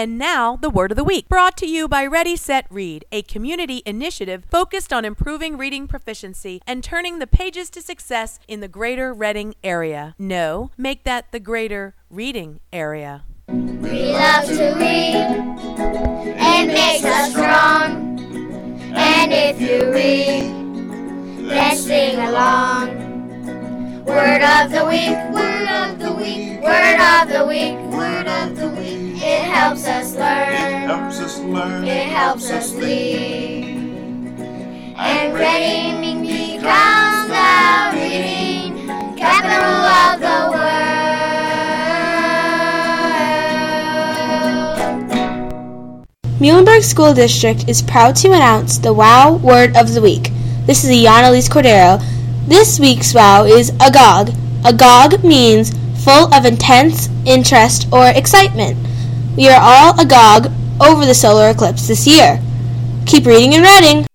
And now, the Word of the Week, brought to you by Ready, Set, Read, a community initiative focused on improving reading proficiency and turning the pages to success in the greater Reading area. No, make that the greater reading area. We love to read. It makes us strong. And if you read, then sing along. Word of the week, word of the week, word of the week, word of the week. It helps us learn, it helps us learn, it helps us lead. And reading becomes the reading capital of the world. Muhlenberg School District is proud to announce the WOW Word of the Week. This is Iana Elise Cordero. This week's WOW is agog. Agog means full of intense interest or excitement. We are all agog over the solar eclipse this year. Keep reading and reading.